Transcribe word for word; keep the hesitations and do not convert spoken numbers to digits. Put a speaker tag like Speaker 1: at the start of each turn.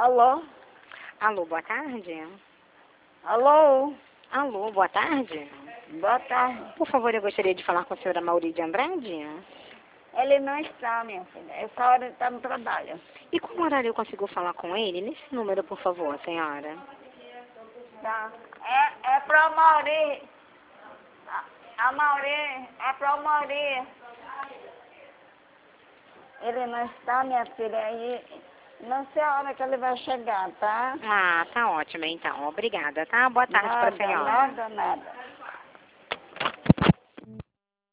Speaker 1: Alô?
Speaker 2: Alô, boa tarde.
Speaker 1: Alô?
Speaker 2: Alô, boa tarde.
Speaker 1: Boa tarde.
Speaker 2: Por favor, eu gostaria de falar com a senhora Mauri de Andrade.
Speaker 1: Ele não está, minha filha. Essa hora ele está no trabalho.
Speaker 2: E qual horário eu consigo falar com ele? Nesse número, por favor, senhora.
Speaker 1: Tá. É, é para o Mauri. A, a Mauri. É para o Mauri. Ele não está, minha filha. Aí não sei a hora que ele vai chegar, tá?
Speaker 2: Ah, tá ótimo, então. Obrigada, tá? Boa tarde para a
Speaker 1: Nada,
Speaker 2: senhora.
Speaker 1: nada, nada.